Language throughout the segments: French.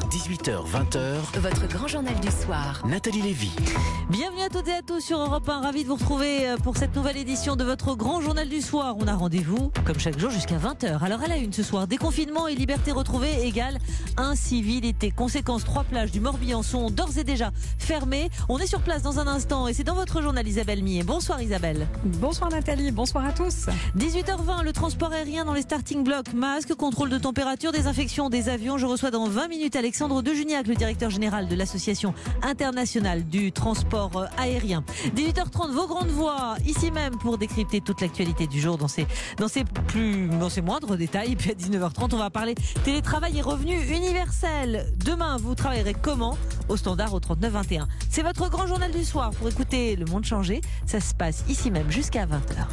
18h-20h, votre grand journal du soir. Nathalie Lévy. Bienvenue à toutes et à tous sur Europe 1. Ravi de vous retrouver pour cette nouvelle édition de votre grand journal du soir. On a rendez-vous, comme chaque jour, jusqu'à 20h. Alors à la une ce soir, déconfinement et liberté retrouvée égale incivilité. Conséquence, 3 plages du Morbihan sont d'ores et déjà fermées. On est sur place dans un instant et c'est dans votre journal Isabelle Millet. Bonsoir Isabelle. Bonsoir Nathalie, bonsoir à tous. 18h20, le transport aérien dans les starting blocks. Masque, contrôle de température, désinfection des avions. Je reçois dans 20 minutes Alexandre De Juniac, le directeur général de l'Association internationale du transport aérien. 18h30, vos grandes voix, ici même pour décrypter toute l'actualité du jour dans ses moindres détails. Et puis à 19h30, on va parler télétravail et revenus universels. Demain, vous travaillerez comment? Au standard au 3921. C'est votre grand journal du soir pour écouter Le Monde changer. Ça se passe ici même jusqu'à 20h.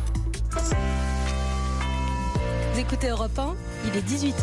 Vous écoutez Europe 1, il est 18h.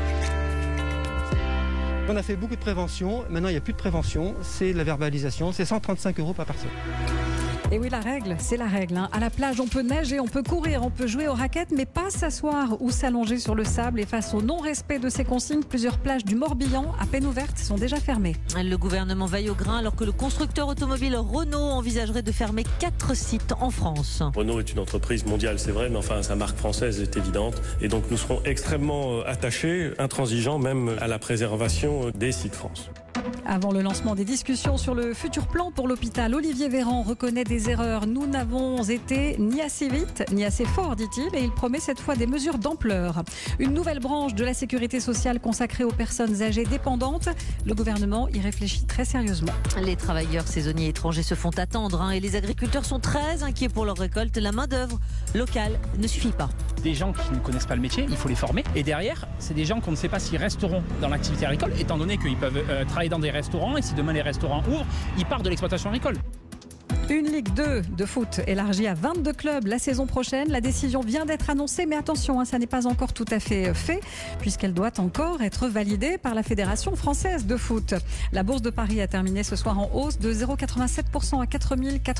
On a fait beaucoup de prévention, maintenant il n'y a plus de prévention, c'est la verbalisation, c'est 135 € par personne. Et oui, la règle, c'est la règle. À la plage, on peut nager, on peut courir, on peut jouer aux raquettes, mais pas s'asseoir ou s'allonger sur le sable. Et face au non-respect de ces consignes, plusieurs plages du Morbihan, à peine ouvertes, sont déjà fermées. Le gouvernement veille au grain alors que le constructeur automobile Renault envisagerait de fermer 4 sites en France. Renault est une entreprise mondiale, c'est vrai, mais enfin sa marque française est évidente. Et donc nous serons extrêmement attachés, intransigeants même à la préservation des sites France. Avant le lancement des discussions sur le futur plan pour l'hôpital, Olivier Véran reconnaît des erreurs. Nous n'avons été ni assez vite, ni assez fort, dit-il, et il promet cette fois des mesures d'ampleur. Une nouvelle branche de la sécurité sociale consacrée aux personnes âgées dépendantes. Le gouvernement y réfléchit très sérieusement. Les travailleurs saisonniers étrangers se font attendre et les agriculteurs sont très inquiets pour leur récolte. La main-d'œuvre locale ne suffit pas. Des gens qui ne connaissent pas le métier, il faut les former. Et derrière, c'est des gens qu'on ne sait pas s'ils resteront dans l'activité agricole, étant donné qu'ils peuvent travailler dans des restaurants, et si demain les restaurants ouvrent, ils partent de l'exploitation agricole. Une Ligue 2 de foot élargie à 22 clubs la saison prochaine. La décision vient d'être annoncée, mais attention, ça n'est pas encore tout à fait fait, puisqu'elle doit encore être validée par la Fédération française de foot. La Bourse de Paris a terminé ce soir en hausse de 0,87% à 4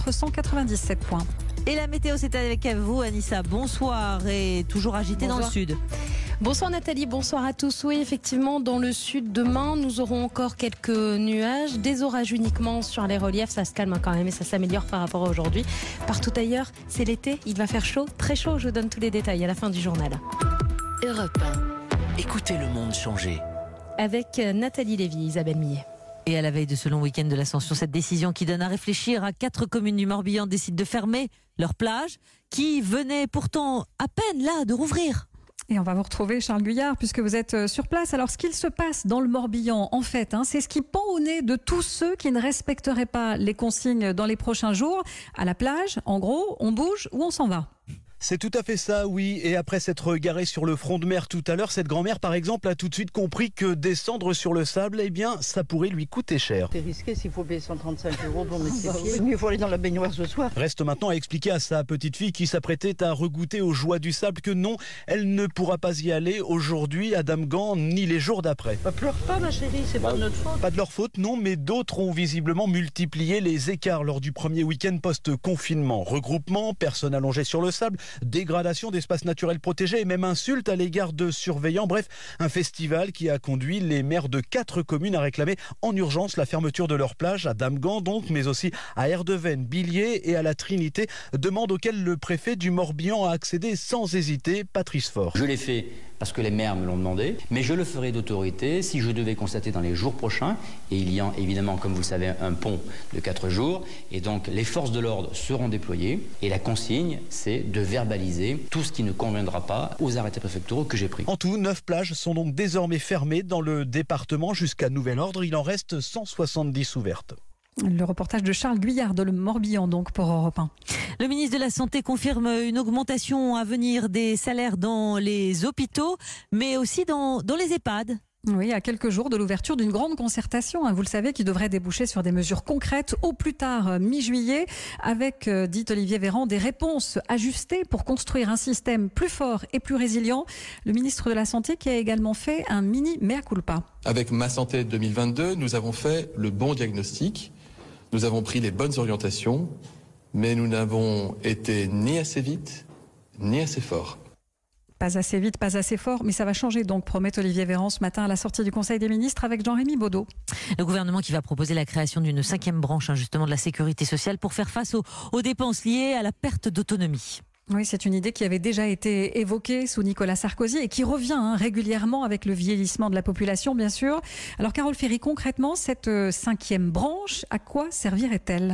497 points. Et la météo, c'est avec vous, Anissa. Bonsoir et toujours agité dans le sud. Bonsoir Nathalie, bonsoir à tous. Oui, effectivement, dans le sud, demain, nous aurons encore quelques nuages, des orages uniquement sur les reliefs. Ça se calme quand même et ça s'améliore par rapport à aujourd'hui. Partout ailleurs, c'est l'été, il va faire chaud, très chaud. Je vous donne tous les détails à la fin du journal. Europe 1. Écoutez le monde changer. Avec Nathalie Lévy, Isabelle Millet. Et à la veille de ce long week-end de l'Ascension, cette décision qui donne à réfléchir à 4 communes du Morbihan décident de fermer leurs plages qui venaient pourtant à peine là de rouvrir. Et on va vous retrouver, Charles Guyard, puisque vous êtes sur place. Alors, ce qu'il se passe dans le Morbihan, en fait, c'est ce qui pend au nez de tous ceux qui ne respecteraient pas les consignes dans les prochains jours. À la plage, en gros, on bouge ou on s'en va. C'est tout à fait ça, oui. Et après s'être garée sur le front de mer tout à l'heure, cette grand-mère, par exemple, a tout de suite compris que descendre sur le sable, eh bien, ça pourrait lui coûter cher. C'est risqué s'il faut payer 135 € pour mettre ses pieds. Mieux faut aller dans la baignoire ce soir. Reste maintenant à expliquer à sa petite fille qui s'apprêtait à regoûter aux joies du sable que non, elle ne pourra pas y aller aujourd'hui à Damgand ni les jours d'après. Pleure pas, ma chérie, c'est pas de notre faute. Pas de leur faute, non, mais d'autres ont visiblement multiplié les écarts lors du premier week-end post-confinement. Regroupement, personnes allongées sur le sable, dégradation d'espaces naturels protégés et même insultes à l'égard de surveillants. Bref, un festival qui a conduit les maires de 4 communes à réclamer en urgence la fermeture de leur plage à Damgand donc, mais aussi à Erdeven, Billiers et à la Trinité. Demande auquel le préfet du Morbihan a accédé sans hésiter, Patrice Faure. Je l'ai fait parce que les maires me l'ont demandé, mais je le ferai d'autorité si je devais constater dans les jours prochains, et il y a évidemment, comme vous le savez, un pont de 4 jours, et donc les forces de l'ordre seront déployées, et la consigne, c'est de verbaliser tout ce qui ne conviendra pas aux arrêtés préfectoraux que j'ai pris. En tout, 9 plages sont donc désormais fermées dans le département jusqu'à nouvel ordre. Il en reste 170 ouvertes. Le reportage de Charles Guyard de Le Morbihan, donc, pour Europe 1. Le ministre de la Santé confirme une augmentation à venir des salaires dans les hôpitaux, mais aussi dans les EHPAD. Oui, à quelques jours de l'ouverture d'une grande concertation, vous le savez, qui devrait déboucher sur des mesures concrètes au plus tard mi-juillet, avec, dit Olivier Véran, des réponses ajustées pour construire un système plus fort et plus résilient. Le ministre de la Santé qui a également fait un mini mea culpa. Avec Ma Santé 2022, nous avons fait le bon diagnostic, nous avons pris les bonnes orientations, mais nous n'avons été ni assez vite, ni assez fort. Pas assez vite, pas assez fort, mais ça va changer donc, promet Olivier Véran ce matin à la sortie du Conseil des ministres avec Jean-Rémy Baudot. Le gouvernement qui va proposer la création d'une 5e branche justement de la sécurité sociale pour faire face aux dépenses liées à la perte d'autonomie. Oui, c'est une idée qui avait déjà été évoquée sous Nicolas Sarkozy et qui revient régulièrement avec le vieillissement de la population, bien sûr. Alors, Carole Ferry, concrètement, cette 5e branche, à quoi servirait-elle ?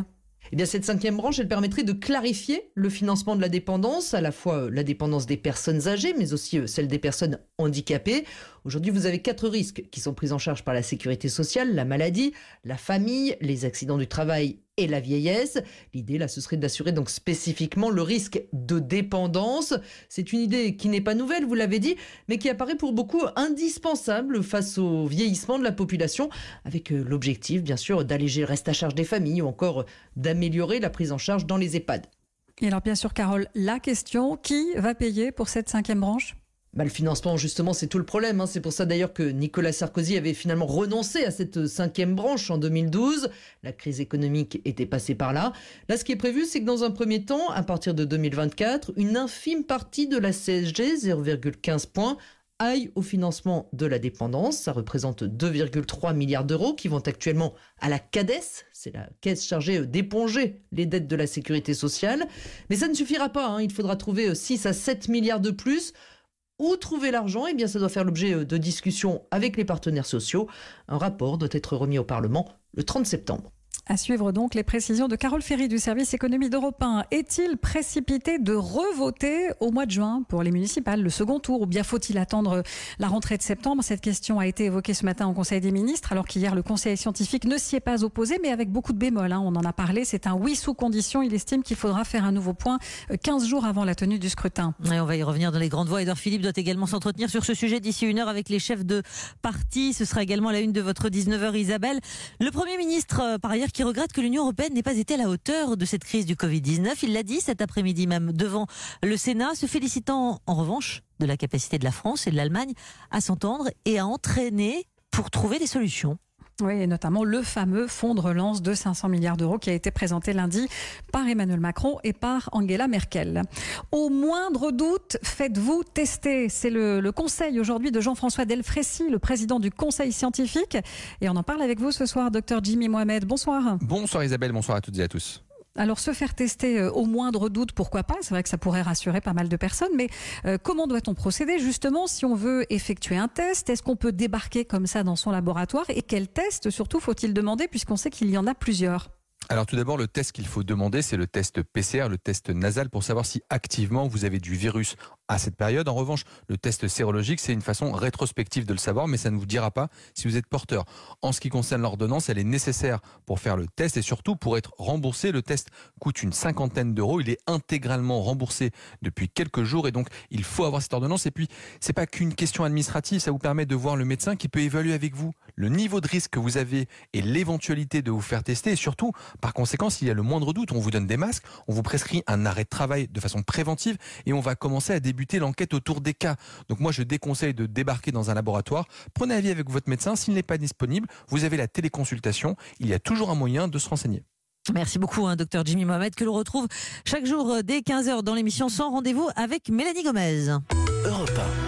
Eh bien, cette 5e branche, elle permettrait de clarifier le financement de la dépendance, à la fois la dépendance des personnes âgées, mais aussi celle des personnes handicapées. Aujourd'hui, vous avez 4 risques qui sont pris en charge par la sécurité sociale: la maladie, la famille, les accidents du travail et la vieillesse. L'idée, là, ce serait d'assurer donc spécifiquement le risque de dépendance. C'est une idée qui n'est pas nouvelle, vous l'avez dit, mais qui apparaît pour beaucoup indispensable face au vieillissement de la population, avec l'objectif, bien sûr, d'alléger le reste à charge des familles ou encore d'améliorer la prise en charge dans les EHPAD. Et alors, bien sûr, Carole, la question, qui va payer pour cette 5e branche ? Le financement, justement, c'est tout le problème. C'est pour ça d'ailleurs que Nicolas Sarkozy avait finalement renoncé à cette 5e branche en 2012. La crise économique était passée par là. Là, ce qui est prévu, c'est que dans un premier temps, à partir de 2024, une infime partie de la CSG, 0,15 points, aille au financement de la dépendance. Ça représente 2,3 milliards d'euros qui vont actuellement à la CADES. C'est la caisse chargée d'éponger les dettes de la sécurité sociale. Mais ça ne suffira pas. Il faudra trouver 6 à 7 milliards de plus. Où trouver l'argent ? Eh bien, ça doit faire l'objet de discussions avec les partenaires sociaux. Un rapport doit être remis au Parlement le 30 septembre. À suivre donc les précisions de Carole Ferry du service économie d'Europe 1. Est-il précipité de revoter au mois de juin pour les municipales, le second tour, ou bien faut-il attendre la rentrée de septembre ? Cette question a été évoquée ce matin au Conseil des ministres, alors qu'hier le Conseil scientifique ne s'y est pas opposé, mais avec beaucoup de bémols. On en a parlé, c'est un oui sous condition. Il estime qu'il faudra faire un nouveau point 15 jours avant la tenue du scrutin. Et on va y revenir dans les grandes voies. Edouard Philippe doit également s'entretenir sur ce sujet d'ici 1 heure avec les chefs de parti. Ce sera également la une de votre 19h, Isabelle. Le Premier ministre, par ailleurs, qui regrette que l'Union européenne n'ait pas été à la hauteur de cette crise du Covid-19. Il l'a dit cet après-midi même devant le Sénat, se félicitant en revanche de la capacité de la France et de l'Allemagne à s'entendre et à entraîner pour trouver des solutions. Oui, et notamment le fameux fonds de relance de 500 milliards d'euros qui a été présenté lundi par Emmanuel Macron et par Angela Merkel. Au moindre doute, faites-vous tester. C'est le conseil aujourd'hui de Jean-François Delfraissy, le président du conseil scientifique. Et on en parle avec vous ce soir, docteur Jimmy Mohamed. Bonsoir. Bonsoir Isabelle, bonsoir à toutes et à tous. Alors, se faire tester au moindre doute, pourquoi pas ? C'est vrai que ça pourrait rassurer pas mal de personnes, mais comment doit-on procéder justement si on veut effectuer un test ? Est-ce qu'on peut débarquer comme ça dans son laboratoire ? Et quel test surtout faut-il demander puisqu'on sait qu'il y en a plusieurs ? Alors tout d'abord, le test qu'il faut demander, c'est le test PCR, le test nasal, pour savoir si activement vous avez du virus à cette période. En revanche, le test sérologique, c'est une façon rétrospective de le savoir, mais ça ne vous dira pas si vous êtes porteur. En ce qui concerne l'ordonnance, elle est nécessaire pour faire le test et surtout pour être remboursé. Le test coûte une 50aine d'euros. Il est intégralement remboursé depuis quelques jours et donc il faut avoir cette ordonnance. Et puis, c'est pas qu'une question administrative, ça vous permet de voir le médecin qui peut évaluer avec vous le niveau de risque que vous avez et l'éventualité de vous faire tester. Et surtout, par conséquent, s'il y a le moindre doute, on vous donne des masques, on vous prescrit un arrêt de travail de façon préventive et on va commencer à débuter l'enquête autour des cas. Donc moi, je déconseille de débarquer dans un laboratoire. Prenez avis avec votre médecin. S'il n'est pas disponible, vous avez la téléconsultation. Il y a toujours un moyen de se renseigner. Merci beaucoup, docteur Jimmy Mohamed, que l'on retrouve chaque jour dès 15h dans l'émission Sans Rendez-vous avec Mélanie Gomez. Europe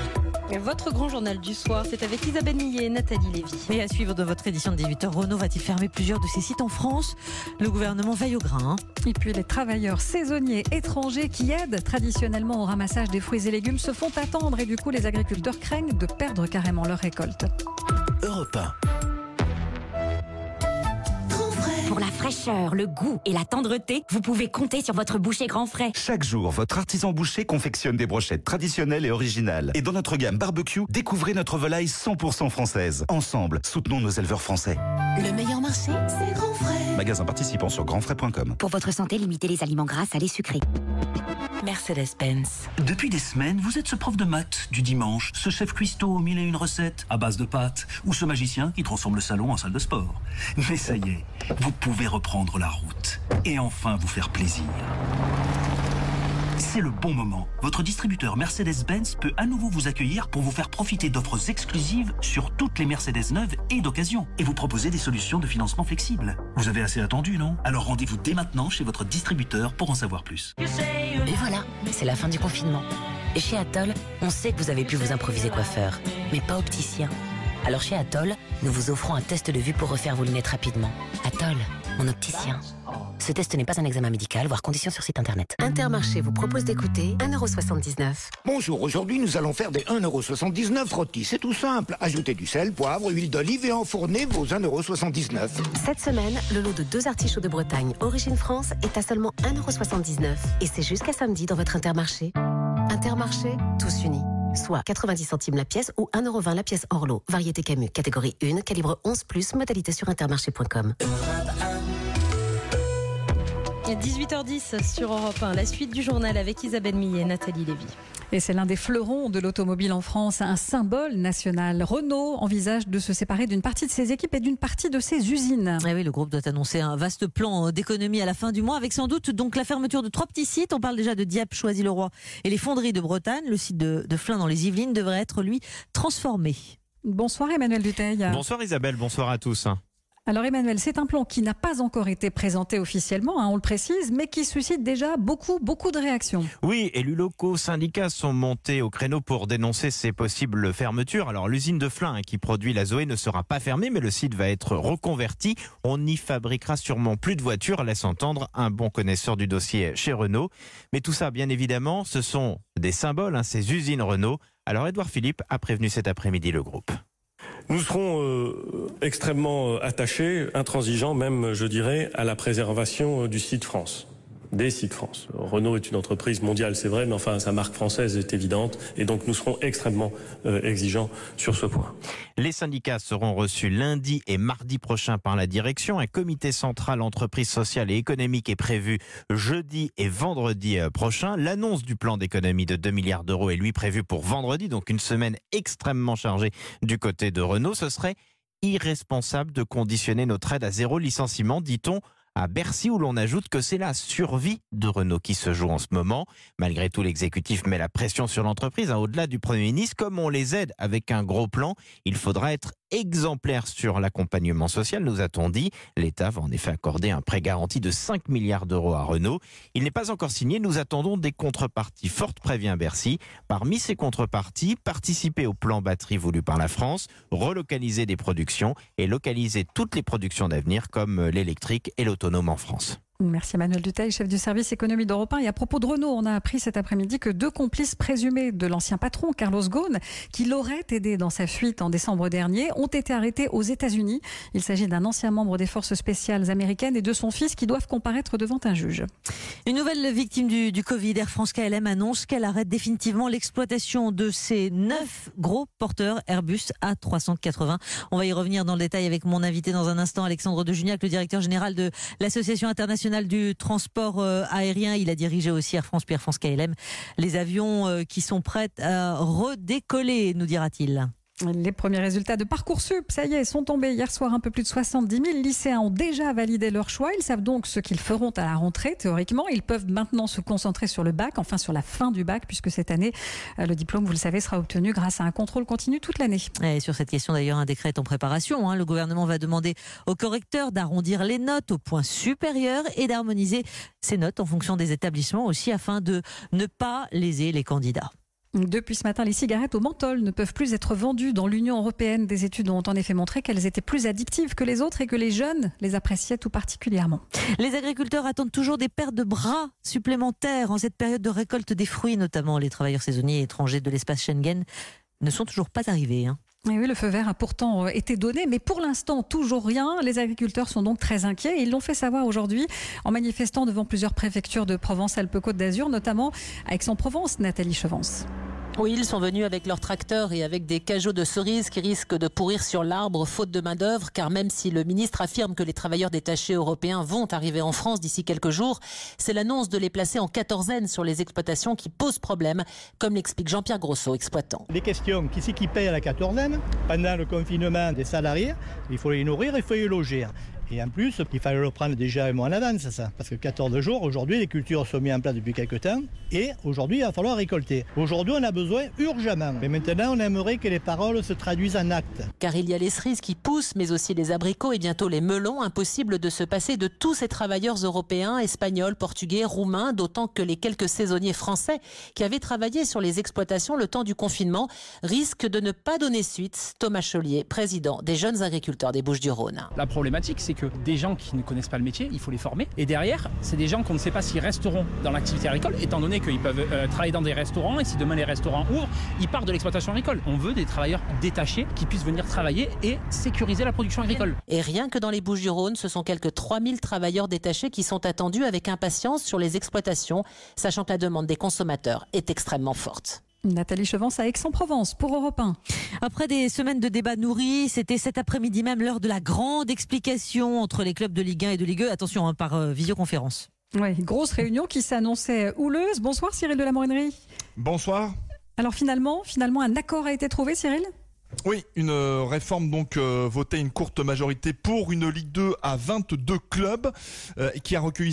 1. Votre grand journal du soir, c'est avec Isabelle Millet et Nathalie Lévy. Et à suivre de votre édition de 18h, Renault va-t-il fermer plusieurs de ses sites en France ? Le gouvernement veille au grain. Et puis les travailleurs saisonniers étrangers qui aident traditionnellement au ramassage des fruits et légumes se font attendre et du coup les agriculteurs craignent de perdre carrément leur récolte. Europe 1. Pour la fraîcheur, le goût et la tendreté, vous pouvez compter sur votre boucher Grand Frais. Chaque jour, votre artisan boucher confectionne des brochettes traditionnelles et originales. Et dans notre gamme barbecue, découvrez notre volaille 100% française. Ensemble, soutenons nos éleveurs français. Le meilleur marché, c'est Grand Frais. Magasin participant sur grandfrais.com. Pour votre santé, limitez les aliments gras, salés, sucrés. Mercedes-Benz. Depuis des semaines, vous êtes ce prof de maths du dimanche, ce chef cuistot aux 1001 recettes à base de pâtes, ou ce magicien qui transforme le salon en salle de sport. Mais ça y est, vous pouvez reprendre la route et enfin vous faire plaisir. C'est le bon moment. Votre distributeur Mercedes-Benz peut à nouveau vous accueillir pour vous faire profiter d'offres exclusives sur toutes les Mercedes neuves et d'occasion et vous proposer des solutions de financement flexibles. Vous avez assez attendu, non ? Alors rendez-vous dès maintenant chez votre distributeur pour en savoir plus. Et voilà, c'est la fin du confinement. Et chez Atoll, on sait que vous avez pu vous improviser coiffeur, mais pas opticien. Alors chez Atoll, nous vous offrons un test de vue pour refaire vos lunettes rapidement. Atoll, mon opticien. Ce test n'est pas un examen médical, voire conditions sur site internet. Intermarché vous propose d'écouter 1,79 €. Bonjour, aujourd'hui nous allons faire des 1,79 € rôtis. C'est tout simple. Ajoutez du sel, poivre, huile d'olive et enfournez vos 1,79 €. Cette semaine, le lot de 2 artichauts de Bretagne, origine France, est à seulement 1,79 €. Et c'est jusqu'à samedi dans votre Intermarché. Intermarché, tous unis. Soit 90 centimes la pièce ou 1,20 € la pièce hors lot. Variété Camus, catégorie 1, calibre 11+, modalité sur intermarché.com. 18h10 sur Europe 1, la suite du journal avec Isabelle Millet et Nathalie Lévy. Et c'est l'un des fleurons de l'automobile en France, un symbole national. Renault envisage de se séparer d'une partie de ses équipes et d'une partie de ses usines. Eh oui, le groupe doit annoncer un vaste plan d'économie à la fin du mois, avec sans doute donc la fermeture de 3 petits sites. On parle déjà de Dieppe, Choisy-le-Roi et les fonderies de Bretagne. Le site de Flins dans les Yvelines devrait être, lui, transformé. Bonsoir Emmanuel Dutheil. Bonsoir Isabelle, bonsoir à tous. Alors Emmanuel, c'est un plan qui n'a pas encore été présenté officiellement, on le précise, mais qui suscite déjà beaucoup de réactions. Oui, élus locaux, syndicats sont montés au créneau pour dénoncer ces possibles fermetures. Alors l'usine de Flins qui produit la Zoé ne sera pas fermée, mais le site va être reconverti. On y fabriquera sûrement plus de voitures, laisse entendre un bon connaisseur du dossier chez Renault. Mais tout ça, bien évidemment, ce sont des symboles, ces usines Renault. Alors Édouard Philippe a prévenu cet après-midi le groupe. Nous serons extrêmement attachés, intransigeants même, je dirais, à la préservation du site France, des sites France. Renault est une entreprise mondiale, c'est vrai, mais enfin sa marque française est évidente et donc nous serons extrêmement exigeants sur ce point. Les syndicats seront reçus lundi et mardi prochain par la direction. Un comité central entreprise sociale et économique est prévu jeudi et vendredi prochain. L'annonce du plan d'économie de 2 milliards d'euros est lui prévue pour vendredi, donc une semaine extrêmement chargée du côté de Renault. Ce serait irresponsable de conditionner notre aide à 0 licenciement, dit-on, à Bercy, où l'on ajoute que c'est la survie de Renault qui se joue en ce moment. Malgré tout, l'exécutif met la pression sur l'entreprise, au-delà du Premier ministre. Comme on les aide avec un gros plan, il faudra être exemplaire sur l'accompagnement social, nous a-t-on dit. L'État va en effet accorder un prêt garanti de 5 milliards d'euros à Renault. Il n'est pas encore signé, nous attendons des contreparties fortes, prévient Bercy. Parmi ces contreparties, participer au plan batterie voulu par la France, relocaliser des productions et localiser toutes les productions d'avenir comme l'électrique et l'autonome en France. Merci Emmanuel Dutheil, chef du service économie d'Europe 1. Et à propos de Renault, on a appris cet après-midi que 2 complices présumés de l'ancien patron, Carlos Ghosn, qui l'aurait aidé dans sa fuite en décembre dernier, ont été arrêtés aux États-Unis. Il s'agit d'un ancien membre des forces spéciales américaines et de son fils qui doivent comparaître devant un juge. Une nouvelle victime du Covid, Air France KLM annonce qu'elle arrête définitivement l'exploitation de ses 9 gros porteurs Airbus A380. On va y revenir dans le détail avec mon invité dans un instant, Alexandre De Juniac, le directeur général de l'Association internationale du transport aérien. Il a dirigé aussi Air France puis Air France KLM. Les avions qui sont prêts à redécoller, nous dira-t-il. Les premiers résultats de Parcoursup, ça y est, sont tombés hier soir. Un peu plus de 70 000 lycéens ont déjà validé leur choix. Ils savent donc ce qu'ils feront à la rentrée, théoriquement. Ils peuvent maintenant se concentrer sur le bac, enfin sur la fin du bac, puisque cette année, le diplôme, vous le savez, sera obtenu grâce à un contrôle continu toute l'année. Et sur cette question, d'ailleurs, un décret est en préparation. Le gouvernement va demander aux correcteurs d'arrondir les notes au point supérieur et d'harmoniser ces notes en fonction des établissements aussi, afin de ne pas léser les candidats. Depuis ce matin, les cigarettes au menthol ne peuvent plus être vendues dans l'Union européenne. Des études ont en effet montré qu'elles étaient plus addictives que les autres et que les jeunes les appréciaient tout particulièrement. Les agriculteurs attendent toujours des paires de bras supplémentaires en cette période de récolte des fruits, notamment les travailleurs saisonniers et étrangers de l'espace Schengen ne sont toujours pas arrivés. Et oui, le feu vert a pourtant été donné, mais pour l'instant, toujours rien. Les agriculteurs sont donc très inquiets. Ils l'ont fait savoir aujourd'hui en manifestant devant plusieurs préfectures de Provence-Alpes-Côte d'Azur, notamment à Aix-en-Provence, Nathalie Chevance. Oui, ils sont venus avec leurs tracteurs et avec des cajots de cerises qui risquent de pourrir sur l'arbre faute de main-d'œuvre, car même si le ministre affirme que les travailleurs détachés européens vont arriver en France d'ici quelques jours, c'est l'annonce de les placer en quatorzaine sur les exploitations qui pose problème, comme l'explique Jean-Pierre Grosso, exploitant. Les questions, qui c'est qui paye à la quatorzaine? Pendant le confinement des salariés, il faut les nourrir, il faut les loger. Et en plus, il fallait le prendre déjà un mois en avance, ça. Parce que 14 jours, aujourd'hui, les cultures sont mises en place depuis quelques temps. Et aujourd'hui, il va falloir récolter. Aujourd'hui, on a besoin urgemment. Mais maintenant, on aimerait que les paroles se traduisent en actes. Car il y a les cerises qui poussent, mais aussi les abricots et bientôt les melons. Impossible de se passer de tous ces travailleurs européens, espagnols, portugais, roumains, d'autant que les quelques saisonniers français qui avaient travaillé sur les exploitations le temps du confinement risquent de ne pas donner suite. Thomas Chollier, président des jeunes agriculteurs des Bouches-du-Rhône. La problématique, c'est que des gens qui ne connaissent pas le métier, il faut les former. Et derrière, c'est des gens qu'on ne sait pas s'ils resteront dans l'activité agricole, étant donné qu'ils peuvent travailler dans des restaurants. Et si demain les restaurants ouvrent, ils partent de l'exploitation agricole. On veut des travailleurs détachés qui puissent venir travailler et sécuriser la production agricole. Et rien que dans les Bouches-du-Rhône, ce sont quelques 3000 travailleurs détachés qui sont attendus avec impatience sur les exploitations, sachant que la demande des consommateurs est extrêmement forte. Nathalie Chevance à Aix-en-Provence pour Europe 1. Après des semaines de débats nourris, c'était cet après-midi même l'heure de la grande explication entre les clubs de Ligue 1 et de Ligue 2. Attention, par visioconférence. Oui, grosse réunion qui s'annonçait houleuse. Bonsoir Cyril de la Morinerie. Bonsoir. Alors finalement, un accord a été trouvé, Cyril ? Oui, une réforme donc votée une courte majorité pour une Ligue 2 à 22 clubs qui a recueilli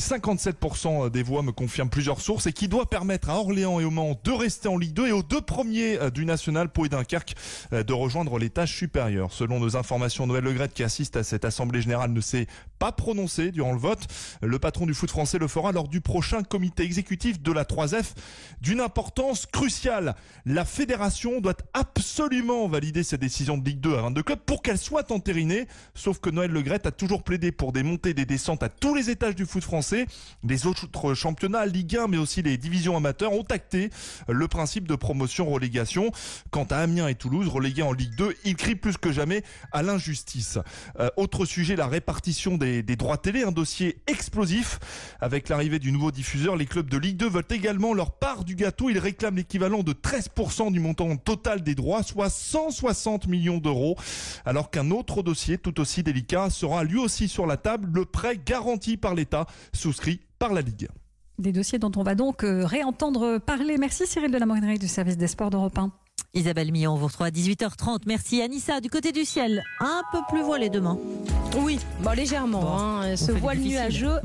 57% des voix, me confirment plusieurs sources, et qui doit permettre à Orléans et au Mans de rester en Ligue 2 et aux deux premiers du National, Pau et Dunkerque, de rejoindre les tâches supérieures. Selon nos informations, Noël Le Graët, qui assiste à cette assemblée générale, ne s'est pas prononcé durant le vote. Le patron du foot français le fera lors du prochain comité exécutif de la 3F, d'une importance cruciale. La fédération doit absolument valider cette décision de Ligue 2 à 22 clubs pour qu'elle soit entérinée, sauf que Noël Le Graët a toujours plaidé pour des montées et des descentes à tous les étages du foot français. Les autres championnats, Ligue 1 mais aussi les divisions amateurs, ont acté le principe de promotion-relégation. Quant à Amiens et Toulouse, relégués en Ligue 2, ils crient plus que jamais à l'injustice. Autre sujet, la répartition des droits télé, un dossier explosif. Avec l'arrivée du nouveau diffuseur, les clubs de Ligue 2 veulent également leur part du gâteau. Ils réclament l'équivalent de 13% du montant total des droits, soit 160 millions d'euros, alors qu'un autre dossier tout aussi délicat sera lui aussi sur la table, le prêt garanti par l'État, souscrit par la Ligue. Des dossiers dont on va donc réentendre parler. Merci Cyril de la Morinerie du service des sports d'Europe 1. Isabelle Millon, on vous retrouve à 18h30. Merci Anissa. Du côté du ciel, un peu plus voilé demain. Oui, légèrement. Ce voile nuageux,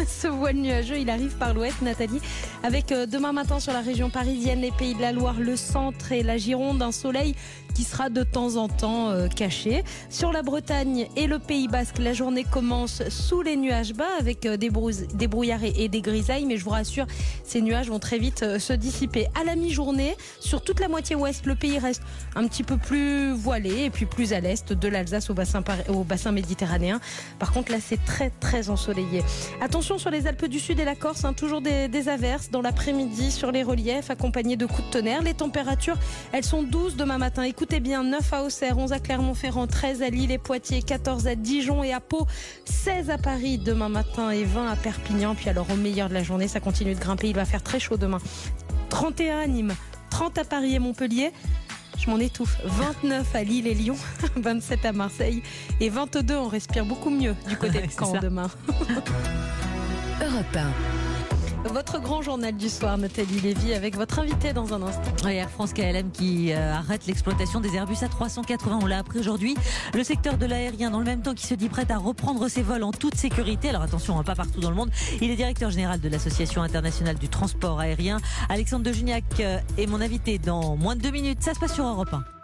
il arrive par l'ouest, Nathalie, avec demain matin sur la région parisienne, les Pays de la Loire, le centre et la Gironde, un soleil qui sera de temps en temps caché. Sur la Bretagne et le Pays Basque, la journée commence sous les nuages bas avec des brouillards et des grisailles, mais je vous rassure, ces nuages vont très vite se dissiper. À la mi-journée, sur toute la moitié ouest, le pays reste un petit peu plus voilé et puis plus à l'est, de l'Alsace au bassin méditerranéen. Par contre, là, c'est très très ensoleillé. Attention sur les Alpes du Sud et la Corse, toujours des averses dans l'après-midi sur les reliefs, accompagnés de coups de tonnerre. Les températures, elles sont 12 demain matin. Écoutez bien, 9 à Auxerre, 11 à Clermont-Ferrand, 13 à Lille et Poitiers, 14 à Dijon et à Pau, 16 à Paris demain matin et 20 à Perpignan. Puis alors au meilleur de la journée, ça continue de grimper. Il va faire très chaud demain. 31 à Nîmes, 30 à Paris et Montpellier. Je m'en étouffe. 29 à Lille et Lyon, 27 à Marseille et 22, on respire beaucoup mieux du côté de Caen demain. Europe 1. Votre grand journal du soir, Nathalie Lévy, avec votre invité dans un instant. Air France KLM qui arrête l'exploitation des Airbus A380, on l'a appris aujourd'hui. Le secteur de l'aérien, dans le même temps, qui se dit prêt à reprendre ses vols en toute sécurité. Alors attention, pas partout dans le monde. Il est directeur général de l'Association internationale du transport aérien. Alexandre de Juniac est mon invité dans moins de 2 minutes. Ça se passe sur Europe 1.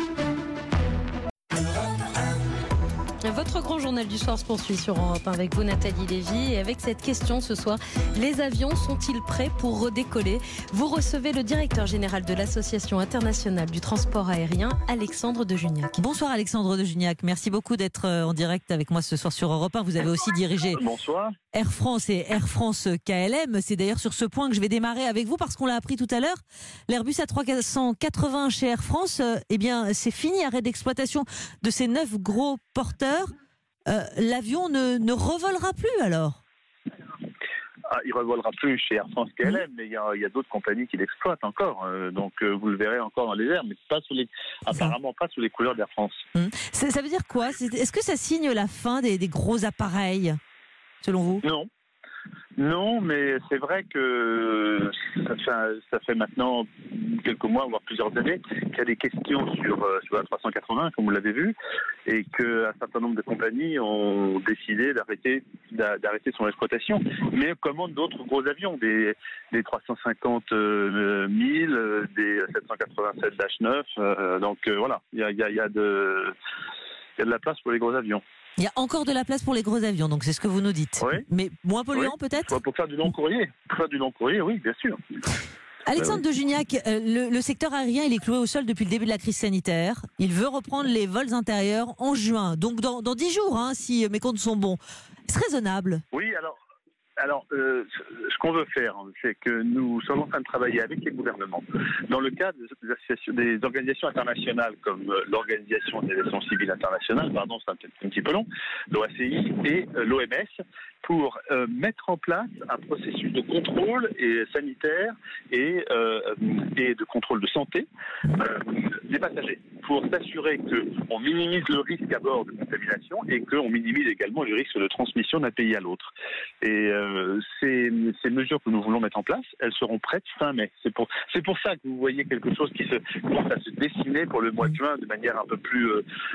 Votre grand journal du soir se poursuit sur Europe 1 avec vous, Nathalie Lévy, et avec cette question ce soir: les avions sont-ils prêts pour redécoller? Vous recevez le directeur général de l'Association internationale du transport aérien, Alexandre de Juniac. Bonsoir Alexandre de Juniac, merci beaucoup d'être en direct avec moi ce soir sur Europe 1. Vous avez aussi dirigé Air France et Air France KLM. C'est d'ailleurs sur ce point que je vais démarrer avec vous, parce qu'on l'a appris tout à l'heure. L'Airbus A380 chez Air France, c'est fini, arrêt d'exploitation de ces 9 gros porteurs. L'avion ne revolera plus alors? Il ne revolera plus chez Air France KLM, mais il y a d'autres compagnies qui l'exploitent encore. Donc vous le verrez encore dans les airs, mais apparemment pas sous les couleurs d'Air France. Ça veut dire quoi? Est-ce que ça signe la fin des gros appareils, selon vous? Non, mais c'est vrai que ça fait maintenant quelques mois, voire plusieurs années, qu'il y a des questions sur la 380, comme vous l'avez vu, et qu'un certain nombre de compagnies ont décidé d'arrêter son exploitation. Mais commandent d'autres gros avions, des 350 000, des 787-9. Donc voilà, il y a de la place pour les gros avions. Il y a encore de la place pour les gros avions, donc c'est ce que vous nous dites. Oui. Mais moins polluant peut-être ? Pour faire du long courrier. Oui, bien sûr. Alexandre de Juniac, le secteur aérien il est cloué au sol depuis le début de la crise sanitaire. Il veut reprendre les vols intérieurs en juin, donc dans 10 jours, si mes comptes sont bons. Est-ce raisonnable ? Oui, alors, ce qu'on veut faire, c'est que nous sommes en train de travailler avec les gouvernements dans le cadre des organisations internationales comme l'Organisation des aviations civiles internationales, c'est un petit peu long, l'OACI et l'OMS, pour mettre en place un processus de contrôle sanitaire et de contrôle de santé des passagers, pour s'assurer qu'on minimise le risque à bord de contamination et qu'on minimise également le risque de transmission d'un pays à l'autre. Et ces mesures que nous voulons mettre en place, elles seront prêtes fin mai. C'est pour ça que vous voyez quelque chose qui commence à se dessiner pour le mois de juin de manière un peu plus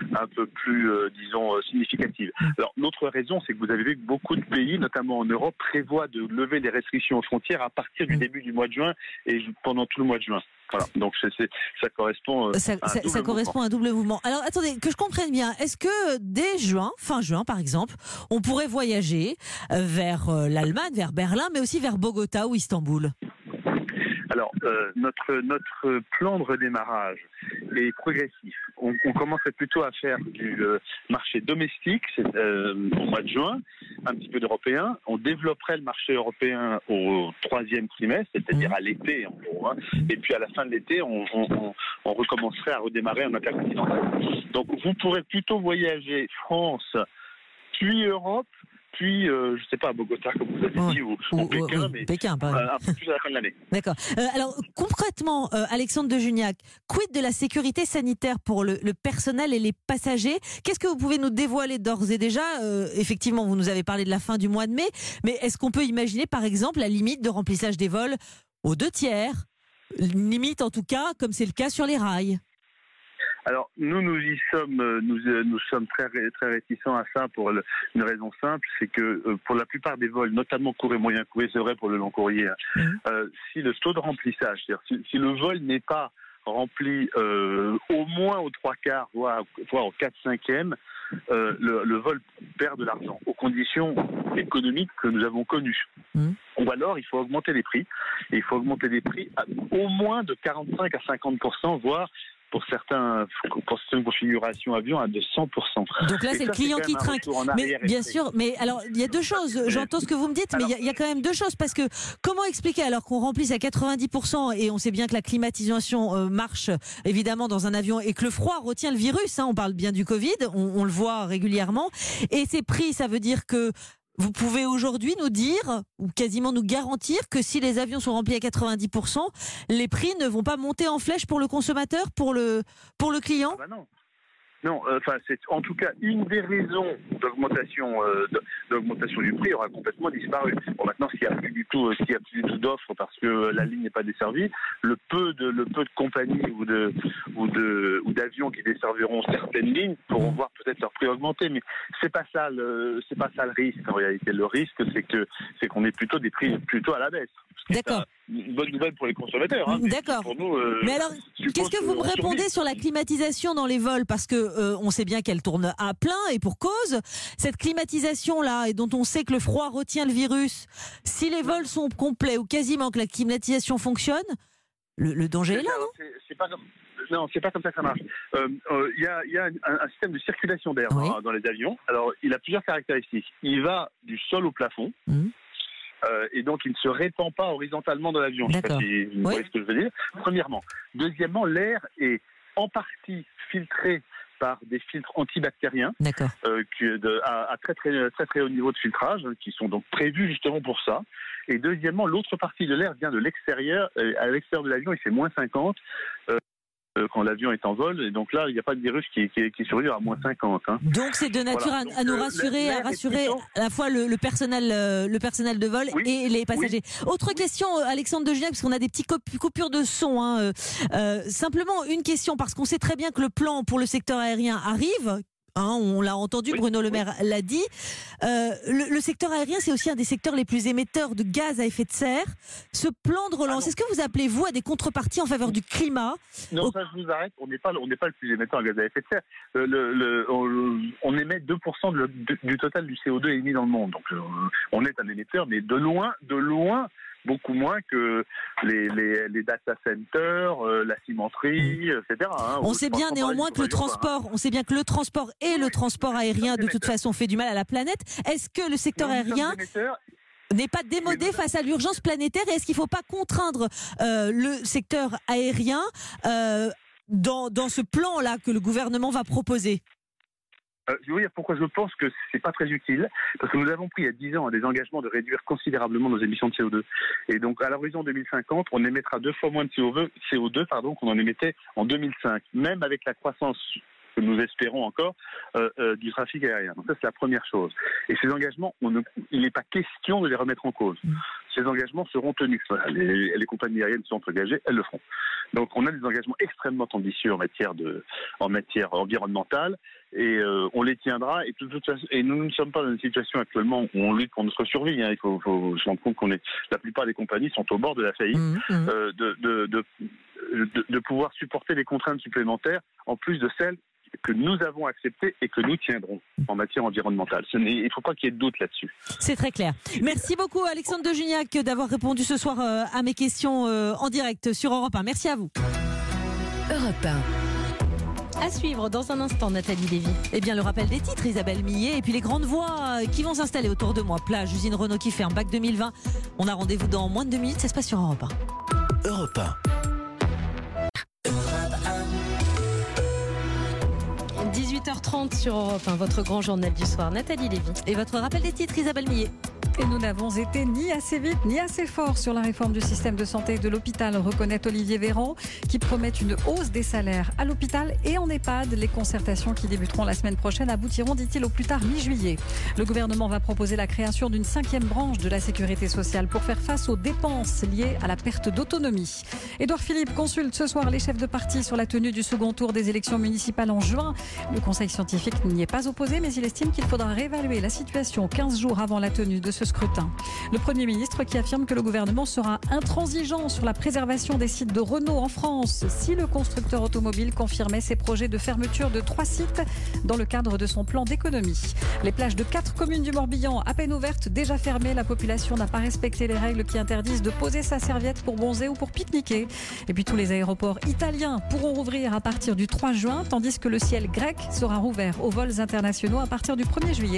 disons, significative. Alors, l'autre raison, c'est que vous avez vu que beaucoup de pays, notamment en Europe, prévoient de lever les restrictions aux frontières à partir du début du mois de juin et pendant tout le mois de juin. Voilà, donc ça correspond à un double mouvement. Alors attendez, que je comprenne bien, est-ce que dès fin juin par exemple, on pourrait voyager vers l'Allemagne, vers Berlin, mais aussi vers Bogota ou Istanbul ? Alors, notre plan de redémarrage est progressif. On commencerait plutôt à faire du marché domestique au mois de juin, un petit peu d'européen. On développerait le marché européen au 3e trimestre, c'est-à-dire à l'été en gros. Et puis à la fin de l'été, on recommencerait à redémarrer en intercontinental. Donc vous pourrez plutôt voyager France, puis Europe, puis, je ne sais pas, à Bogota, comme vous avez dit, ou Pékin, mais Pékin, un peu plus à la fin de l'année. D'accord. Alors, concrètement, Alexandre de Juniac, quid de la sécurité sanitaire pour le personnel et les passagers ? Qu'est-ce que vous pouvez nous dévoiler d'ores et déjà ? Effectivement, vous nous avez parlé de la fin du mois de mai, mais est-ce qu'on peut imaginer, par exemple, la limite de remplissage des vols aux 2/3 ? Limite, en tout cas, comme c'est le cas sur les rails. Alors nous y sommes, nous sommes très réticents à ça pour une raison simple, c'est que pour la plupart des vols, notamment court et moyen courrier, c'est vrai pour le long courrier, si le taux de remplissage, c'est-à-dire si le vol n'est pas rempli au moins aux 3/4, voire au 4/5, le vol perd de l'argent aux conditions économiques que nous avons connues. Ou alors il faut augmenter les prix, et il faut augmenter les prix à au moins de 45 à 50%, voire pour certaines configurations avions à de 100%. Donc là, c'est le client qui trinque. Mais bien sûr, mais alors il y a deux choses. J'entends ce que vous me dites, mais il y a quand même deux choses, parce que comment expliquer alors qu'on remplisse à 90% et on sait bien que la climatisation marche évidemment dans un avion et que le froid retient le virus. On parle bien du Covid, on le voit régulièrement. Et ces prix, ça veut dire que vous pouvez aujourd'hui nous dire, ou quasiment nous garantir, que si les avions sont remplis à 90%, les prix ne vont pas monter en flèche pour le consommateur, pour le client ? Non, c'est en tout cas une des raisons d'augmentation du prix aura complètement disparu. Bon, maintenant, s'il n'y a plus du tout d'offres parce que la ligne n'est pas desservie, le peu de compagnies ou d'avions qui desserviront certaines lignes pourront voir peut-être leur prix augmenter, mais c'est pas ça le risque en réalité. Le risque, c'est qu'on ait plutôt des prix plutôt à la baisse. D'accord. Une bonne nouvelle pour les consommateurs. D'accord. Pour nous, mais alors, qu'est-ce que vous me répondez sur la climatisation dans les vols ? Parce que on sait bien qu'elle tourne à plein et pour cause. Cette climatisation-là, et dont on sait que le froid retient le virus, si les vols sont complets ou quasiment que la climatisation fonctionne, le danger est là, non ? Non, c'est pas comme ça que ça marche. Il y a un système de circulation d'air dans les avions. Alors, il a plusieurs caractéristiques. Il va du sol au plafond. Et donc il ne se répand pas horizontalement dans l'avion. Je ne sais pas si vous voyez ce que je veux dire. Premièrement. Deuxièmement, l'air est en partie filtré par des filtres antibactériens à très haut niveau de filtrage, qui sont donc prévus justement pour ça. Et deuxièmement, l'autre partie de l'air vient de l'extérieur. À l'extérieur de l'avion, il fait -50. quand l'avion est en vol. Et donc là, il n'y a pas de virus qui survit à moins 50. Hein. Donc c'est de nature à nous rassurer, à rassurer à la fois le personnel de vol et les passagers. Autre question, Alexandre de Gignac, parce qu'on a des petites coupures de son. Hein. Simplement une question, parce qu'on sait très bien que le plan pour le secteur aérien arrive. Hein, on l'a entendu, Bruno Le Maire l'a dit. Le secteur aérien, c'est aussi un des secteurs les plus émetteurs de gaz à effet de serre. Ce plan de relance, est-ce que vous appelez, vous, à des contreparties en faveur du climat? Non, ça je vous arrête, on n'est pas le plus émetteur de gaz à effet de serre. On émet 2% du total du CO2 émis dans le monde. Donc on est un émetteur, mais de loin, beaucoup moins que les data centers, la cimenterie, etc. Hein. On sait bien néanmoins que le transport et le transport aérien de toute façon fait du mal à la planète. Est-ce que le secteur aérien n'est pas démodé face à l'urgence planétaire, et est-ce qu'il ne faut pas contraindre le secteur aérien dans ce plan-là que le gouvernement va proposer? Je vais vous dire pourquoi je pense que c'est pas très utile, parce que nous avons pris il y a 10 ans des engagements de réduire considérablement nos émissions de CO2. Et donc à l'horizon 2050, on émettra 2 fois moins de CO2 qu'on en émettait en 2005, même avec la croissance que nous espérons encore du trafic aérien. Donc ça, c'est la première chose. Et ces engagements, il n'est pas question de les remettre en cause. Ces engagements seront tenus. Voilà, les compagnies aériennes sont engagées, elles le feront. Donc on a des engagements extrêmement ambitieux en matière environnementale, et on les tiendra. Et nous ne sommes pas dans une situation actuellement où on lutte pour notre survie. Hein. Il faut se rendre compte la plupart des compagnies sont au bord de la faillite, de pouvoir supporter des contraintes supplémentaires en plus de celles que nous avons acceptées et que nous tiendrons en matière environnementale. Il ne faut pas qu'il y ait de doute là-dessus. C'est très clair. Merci beaucoup, Alexandre de Gignac, d'avoir répondu ce soir à mes questions en direct sur Europe 1. Merci à vous. Europe 1. À suivre dans un instant, Nathalie Lévy. Eh bien, le rappel des titres, Isabelle Millet, et puis les grandes voies qui vont s'installer autour de moi. Plage, usine Renault qui ferme, bac 2020. On a rendez-vous dans moins de 2 minutes, ça se passe sur Europe 1. Europe 1. 18h30 sur Europe 1, votre grand journal du soir. Nathalie Lévy. Et votre rappel des titres, Isabelle Millet. Et nous n'avons été ni assez vite ni assez fort sur la réforme du système de santé et de l'hôpital, reconnaît Olivier Véran, qui promet une hausse des salaires à l'hôpital et en EHPAD. Les concertations qui débuteront la semaine prochaine aboutiront, dit-il, au plus tard mi-juillet. Le gouvernement va proposer la création d'une 5e branche de la sécurité sociale pour faire face aux dépenses liées à la perte d'autonomie. Édouard Philippe consulte ce soir les chefs de parti sur la tenue du second tour des élections municipales en juin. Le conseil scientifique n'y est pas opposé, mais il estime qu'il faudra réévaluer la situation 15 jours avant la tenue de ce scrutin. Le Premier ministre qui affirme que le gouvernement sera intransigeant sur la préservation des sites de Renault en France si le constructeur automobile confirmait ses projets de fermeture de 3 sites dans le cadre de son plan d'économie. Les plages de 4 communes du Morbihan, à peine ouvertes, déjà fermées. La population n'a pas respecté les règles qui interdisent de poser sa serviette pour bronzer ou pour pique-niquer. Et puis tous les aéroports italiens pourront rouvrir à partir du 3 juin, tandis que le ciel grec sera rouvert aux vols internationaux à partir du 1er juillet.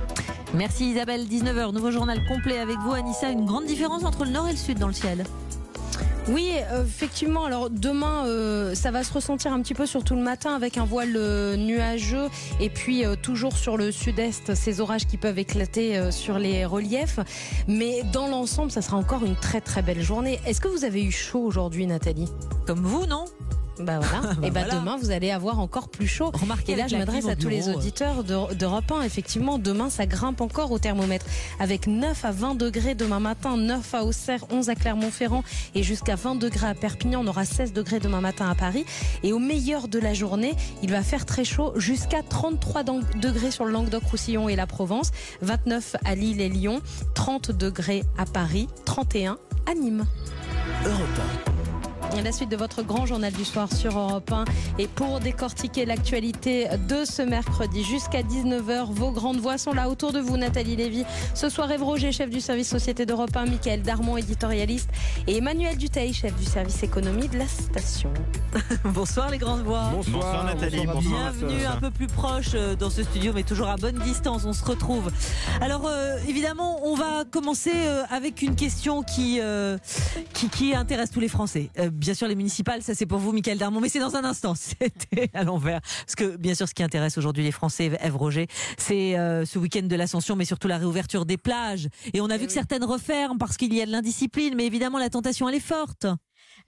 Merci Isabelle, 19h, nouveau journal complet avec vous, Anissa. Une grande différence entre le nord et le sud dans le ciel. Oui, effectivement. Alors demain, ça va se ressentir un petit peu surtout le matin avec un voile nuageux et puis toujours sur le sud-est, ces orages qui peuvent éclater sur les reliefs. Mais dans l'ensemble, ça sera encore une très très belle journée. Est-ce que vous avez eu chaud aujourd'hui, Nathalie? Comme vous, non? Bah voilà. Et bah voilà. Demain, vous allez avoir encore plus chaud. Remarquez, et là, je m'adresse à tous les auditeurs d'Europe 1. Effectivement, demain, ça grimpe encore au thermomètre. Avec 9 à 20 degrés demain matin, 9 à Auxerre, 11 à Clermont-Ferrand et jusqu'à 20 degrés à Perpignan. On aura 16 degrés demain matin à Paris. Et au meilleur de la journée, il va faire très chaud, jusqu'à 33 degrés sur le Languedoc-Roussillon et la Provence, 29 à Lille et Lyon, 30 degrés à Paris, 31 à Nîmes. Europe 1. La suite de votre grand journal du soir sur Europe 1. Et pour décortiquer l'actualité de ce mercredi jusqu'à 19h, vos grandes voix sont là autour de vous, Nathalie Lévy. Ce soir, Ève Roger, chef du service Société d'Europe 1, Michael Darmon, éditorialiste, et Emmanuel Dutheil, chef du service économie de la station. Bonsoir les grandes voix. Bonsoir Nathalie. Bonsoir. Bienvenue un peu plus proche dans ce studio, mais toujours à bonne distance, on se retrouve. Alors évidemment, on va commencer avec une question qui intéresse tous les Français. Bien sûr, les municipales, ça c'est pour vous, Michael Darmon, mais c'est dans un instant. C'était à l'envers. Parce que, bien sûr, ce qui intéresse aujourd'hui les Français, Ève Roger, c'est ce week-end de l'Ascension, mais surtout la réouverture des plages. Et on a vu que certaines referment parce qu'il y a de l'indiscipline, mais évidemment, la tentation, elle est forte.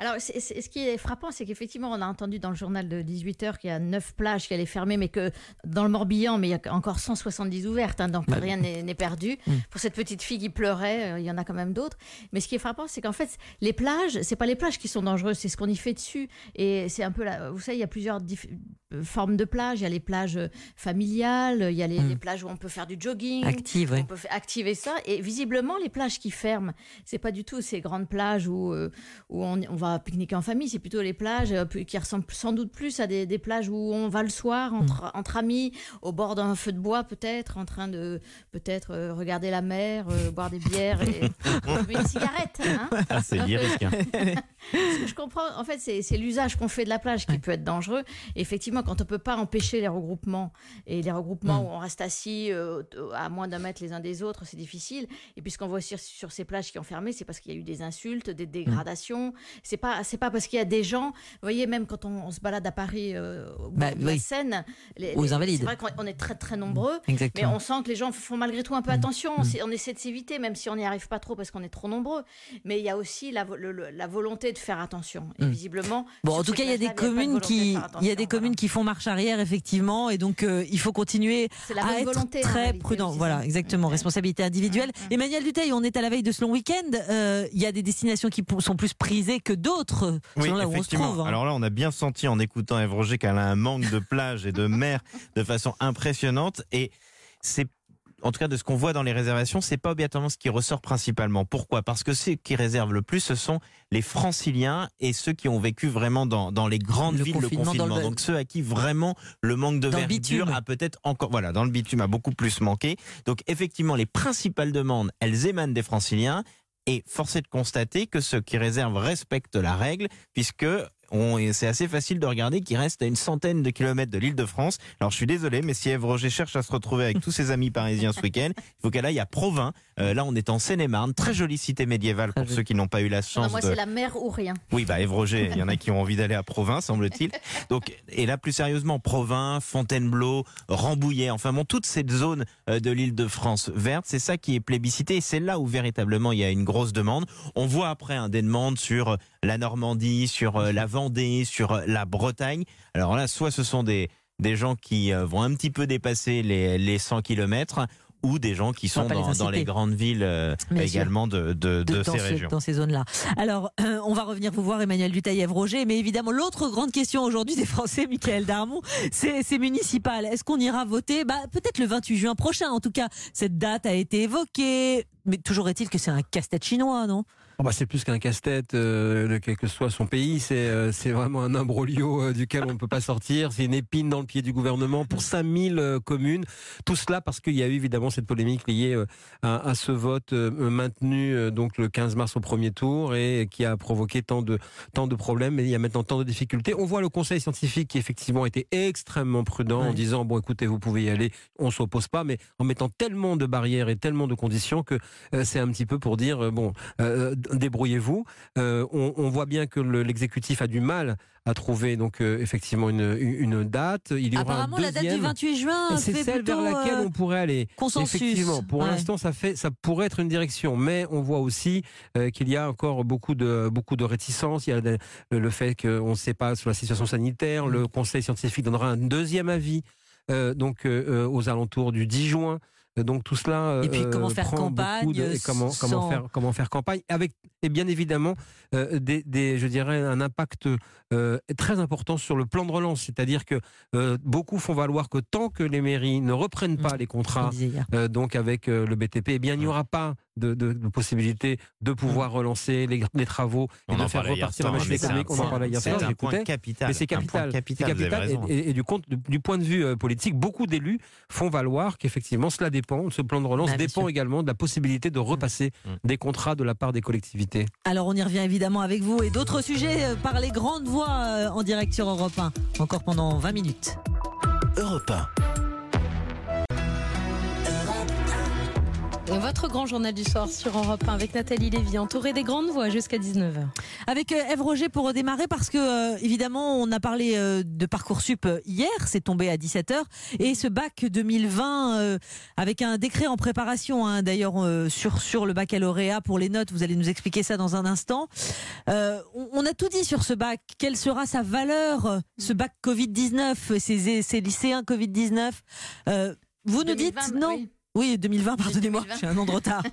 Alors, ce qui est frappant, c'est qu'effectivement, on a entendu dans le journal de 18h qu'il y a 9 plages qui allaient fermer, mais que dans le Morbihan, mais il y a encore 170 ouvertes, donc rien n'est perdu. Pour cette petite fille qui pleurait, il y en a quand même d'autres. Mais ce qui est frappant, c'est qu'en fait, les plages, c'est pas les plages qui sont dangereuses, c'est ce qu'on y fait dessus. Et c'est un peu vous savez, il y a plusieurs formes de plages. Il y a les plages familiales, il y a les plages où on peut faire du jogging, on peut activer ça. Et visiblement, les plages qui ferment, c'est pas du tout ces grandes plages où on va pique-niquer en famille, c'est plutôt les plages qui ressemblent sans doute plus à des plages où on va le soir entre amis, au bord d'un feu de bois peut-être, en train de regarder la mer, boire des bières et fumer une cigarette. C'est lyrique. Ce que je comprends, en fait, c'est l'usage qu'on fait de la plage qui peut être dangereux. Et effectivement, quand on peut pas empêcher les regroupements, et les regroupements où on reste assis à moins d'un mètre les uns des autres, c'est difficile. Et puis ce qu'on voit aussi sur ces plages qui ont fermé, c'est parce qu'il y a eu des insultes, des dégradations. C'est pas parce qu'il y a des gens, vous voyez, même quand on se balade à Paris au bord de la Seine, aux Invalides. C'est vrai qu'on est très très nombreux, Exactement. mais on sent que les gens font malgré tout un peu attention. On essaie de s'éviter, même si on n'y arrive pas trop parce qu'on est trop nombreux. Mais il y a aussi la volonté de faire attention. Et visiblement, bon, en tout cas, il y a des communes qui font marche arrière effectivement, et donc il faut continuer à être très prudent. Voilà, exactement, responsabilité individuelle. Emmanuel Dutheil, on est à la veille de ce long week-end. Il y a des destinations qui sont plus prisées que d'autres. Oui, là où on se trouve. Alors là, on a bien senti en écoutant Ève Roger qu'elle a un manque de plage et de mer de façon impressionnante. Et c'est, en tout cas de ce qu'on voit dans les réservations, c'est pas obligatoirement ce qui ressort principalement. Pourquoi ? Parce que ceux qui réservent le plus, ce sont les franciliens et ceux qui ont vécu vraiment dans les grandes villes le confinement. Donc ceux à qui vraiment le manque de verdure a peut-être encore, dans le bitume a beaucoup plus manqué. Donc effectivement, les principales demandes, elles émanent des franciliens. Et force est de constater que ceux qui réservent respectent la règle, puisque c'est assez facile de regarder qu'il reste à une centaine de kilomètres de l'Île-de-France. Alors je suis désolé, mais si Ève Roger cherche à se retrouver avec tous ses amis parisiens ce week-end, il faut qu'elle aille à Provins. Là, on est en Seine-et-Marne, très jolie cité médiévale pour ceux qui n'ont pas eu la chance. Moi, c'est la mer ou rien. Oui, Ève Roger, il y en a qui ont envie d'aller à Provins, semble-t-il. Donc, et là, plus sérieusement, Provins, Fontainebleau, Rambouillet, enfin bon, toute cette zone de l'Île-de-France verte, c'est ça qui est plébiscité. Et c'est là où véritablement il y a une grosse demande. On voit après des demandes sur la Normandie, sur la Vendée, sur la Bretagne. Alors là, soit ce sont des gens qui vont un petit peu dépasser les 100 km, ou des gens qui sont dans les grandes villes également de ces régions. Dans ces zones-là. Alors, on va revenir vous voir, Emmanuel Dutheil, Ève Roger, mais évidemment, l'autre grande question aujourd'hui des Français, Michael Darmon, c'est municipal. Est-ce qu'on ira voter ? Peut-être le 28 juin prochain. En tout cas, cette date a été évoquée. Mais toujours est-il que c'est un casse-tête chinois, non ? C'est plus qu'un casse-tête, quel que soit son pays. C'est vraiment un imbroglio duquel on ne peut pas sortir. C'est une épine dans le pied du gouvernement pour 5000 communes. Tout cela parce qu'il y a eu évidemment cette polémique liée à ce vote maintenu donc le 15 mars au premier tour et qui a provoqué tant de problèmes. Et il y a maintenant tant de difficultés. On voit le conseil scientifique qui effectivement était extrêmement prudent en disant écoutez, vous pouvez y aller, on ne s'oppose pas, mais en mettant tellement de barrières et tellement de conditions que c'est un petit peu pour dire débrouillez-vous. On voit bien que l'exécutif a du mal à trouver donc effectivement une date. Il y aura apparemment un la date du 28 juin c'est celle vers laquelle on pourrait aller. Consensus. Effectivement, pour l'instant ça pourrait être une direction, mais on voit aussi qu'il y a encore beaucoup de réticences. Il y a le fait qu'on ne sait pas sur la situation sanitaire. Le conseil scientifique donnera un deuxième avis aux alentours du 10 juin. Donc tout cela et puis comment faire campagne comment faire campagne avec et bien évidemment je dirais un impact très important sur le plan de relance, c'est-à-dire que beaucoup font valoir que tant que les mairies ne reprennent pas les contrats donc avec le BTP, eh bien il n'y aura pas de possibilité de pouvoir relancer les travaux et de faire repartir la machine économique. On en parlait hier soir, j'écoutais. Mais c'est capital. Et du point de vue politique, beaucoup d'élus font valoir qu'effectivement cela dépend, ce plan de relance dépend également de la possibilité de repasser des contrats de la part des collectivités. Alors on y revient évidemment avec vous et d'autres sujets par les grandes voix en direct sur Europe 1, encore pendant 20 minutes. Europe 1. Votre grand journal du soir sur Europe 1 avec Nathalie Lévy, entourée des grandes voix jusqu'à 19h. Avec Ève Roger pour redémarrer parce que évidemment on a parlé de Parcoursup hier, c'est tombé à 17h, et ce bac 2020 avec un décret en préparation d'ailleurs sur le baccalauréat pour les notes, vous allez nous expliquer ça dans un instant. On a tout dit sur ce bac, quelle sera sa valeur, ce bac Covid-19, ces lycéens Covid-19, vous 2020, nous dites non. Oui, 2020, pardonnez-moi, j'ai un an de retard.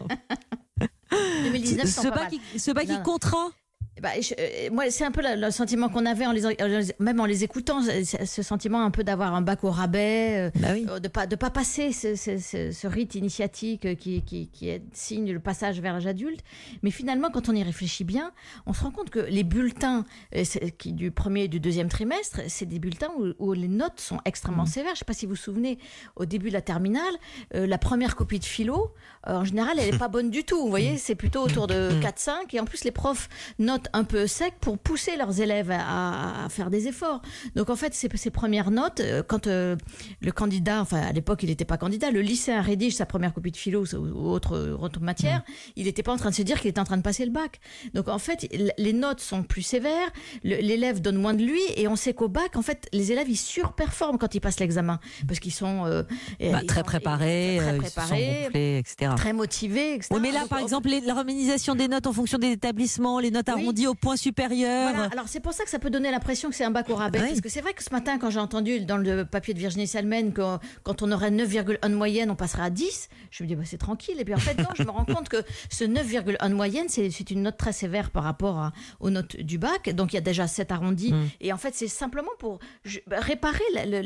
2019, ce bac qui comptera. Moi, c'est un peu le sentiment qu'on avait même en les écoutant, ce sentiment un peu d'avoir un bac au rabais, de pas passer ce rite initiatique qui est signe le passage vers l'âge adulte. Mais finalement, quand on y réfléchit bien, on se rend compte que les bulletins du premier et du deuxième trimestre, c'est des bulletins où les notes sont extrêmement sévères. Je ne sais pas si vous vous souvenez, au début de la terminale, la première copie de philo, en général, elle n'est pas bonne du tout. Vous voyez, c'est plutôt autour de 4-5. Et en plus, les profs notent un peu sec pour pousser leurs élèves à faire des efforts. Donc en fait, ces premières notes, quand le candidat, enfin à l'époque il n'était pas candidat, le lycéen rédige sa première copie de philo ou autre matière, il n'était pas en train de se dire qu'il était en train de passer le bac. Donc en fait, les notes sont plus sévères, l'élève donne moins de lui, et on sait qu'au bac, en fait, les élèves ils surperforment quand ils passent l'examen parce qu'ils sont très préparés, ils sont gonflés, etc. Très motivés, etc. Oui, mais là, par exemple, la harmonisation des notes en fonction des établissements, les notes arrondies au point supérieur. Voilà. Alors c'est pour ça que ça peut donner l'impression que c'est un bac au rabais. Parce que c'est vrai que ce matin, quand j'ai entendu dans le papier de Virginie Salmen que quand on aurait 9,1 de moyenne, on passerait à 10, je me dis c'est tranquille. Et puis en fait, non, je me rends compte que ce 9,1 de moyenne, c'est une note très sévère par rapport aux notes du bac. Donc il y a déjà 7 arrondis. Et en fait, c'est simplement pour réparer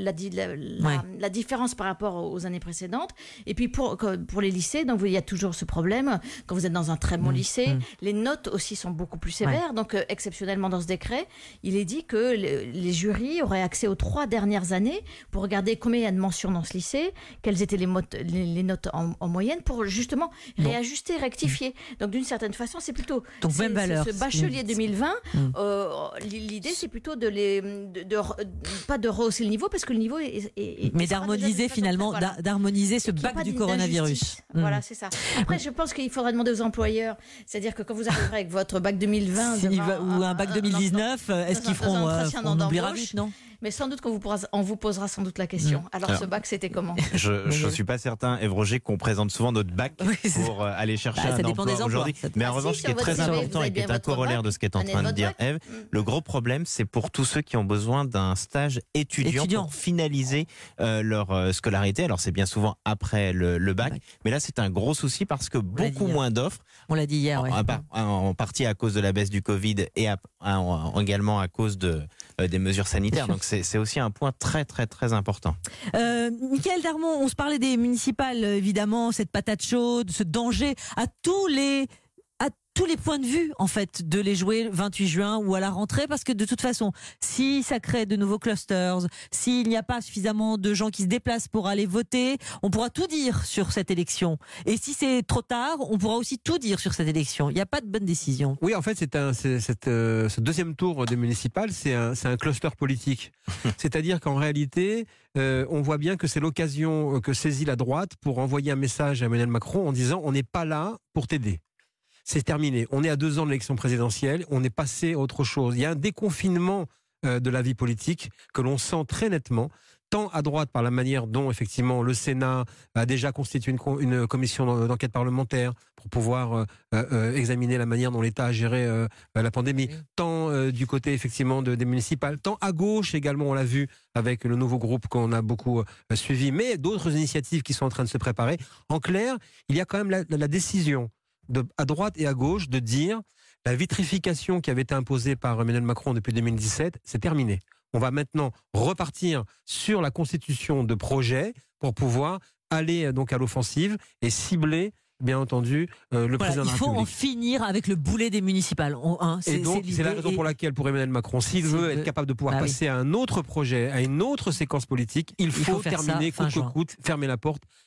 la différence par rapport aux années précédentes. Et puis pour les lycées, donc il y a toujours ce problème. Quand vous êtes dans un très bon lycée, les notes aussi sont beaucoup plus sévères. Donc exceptionnellement dans ce décret, il est dit que les jurys auraient accès aux 3 dernières années pour regarder combien il y a de mentions dans ce lycée, quelles étaient les notes en moyenne, pour justement réajuster, rectifier. Donc d'une certaine façon, c'est plutôt même valeur. Ce bachelier 2020, l'idée c'est plutôt pas de rehausser le niveau, parce que le niveau mais d'harmoniser finalement, d'harmoniser ce bac du coronavirus. Voilà, c'est ça. Après, je pense qu'il faudra demander aux employeurs, c'est-à-dire que quand vous arriverez avec votre bac 2020 ou un bac 2019, est-ce qu'ils feront on oubliera vite, non? Mais sans doute on vous posera sans doute la question. Alors ce bac, c'était comment? Je suis pas certain, Ève Roger, qu'on présente souvent notre bac pour aller chercher un emploi aujourd'hui. Mais en revanche, ce qui est très important et qui est un corollaire de ce qu'est en train de dire Ève, le gros problème, c'est pour tous ceux qui ont besoin d'un stage étudiant pour finaliser leur scolarité. Alors c'est bien souvent après le bac, mais là c'est un gros souci parce que beaucoup moins d'offres. On l'a dit hier, en partie à cause de la baisse du Covid et également à cause des mesures sanitaires. Donc c'est aussi un point très très très important. Mickaël Darmon, on se parlait des municipales, évidemment, cette patate chaude, ce danger à tous les points de vue, en fait, de les jouer le 28 juin ou à la rentrée, parce que de toute façon, si ça crée de nouveaux clusters, s'il n'y a pas suffisamment de gens qui se déplacent pour aller voter, on pourra tout dire sur cette élection. Et si c'est trop tard, on pourra aussi tout dire sur cette élection. Il n'y a pas de bonne décision. Oui, en fait, ce deuxième tour des municipales, c'est un cluster politique. C'est-à-dire qu'en réalité, on voit bien que c'est l'occasion que saisit la droite pour envoyer un message à Emmanuel Macron en disant on n'est pas là pour t'aider. C'est terminé. On est à 2 ans de l'élection présidentielle. On est passé à autre chose. Il y a un déconfinement de la vie politique que l'on sent très nettement, tant à droite par la manière dont effectivement le Sénat a déjà constitué une commission d'enquête parlementaire pour pouvoir examiner la manière dont l'État a géré la pandémie, tant du côté effectivement des municipales, tant à gauche également, on l'a vu avec le nouveau groupe qu'on a beaucoup suivi, mais d'autres initiatives qui sont en train de se préparer. En clair, il y a quand même la décision à droite et à gauche de dire la vitrification qui avait été imposée par Emmanuel Macron depuis 2017, c'est terminé. On va maintenant repartir sur la constitution de projets pour pouvoir aller donc à l'offensive et cibler, bien entendu, le président de la République. Il faut en finir avec le boulet des municipales. Et donc, c'est la raison pour laquelle, pour Emmanuel Macron, s'il veut être capable de pouvoir passer à un autre projet, à une autre séquence politique, il faut terminer coûte que coûte, fermer la porte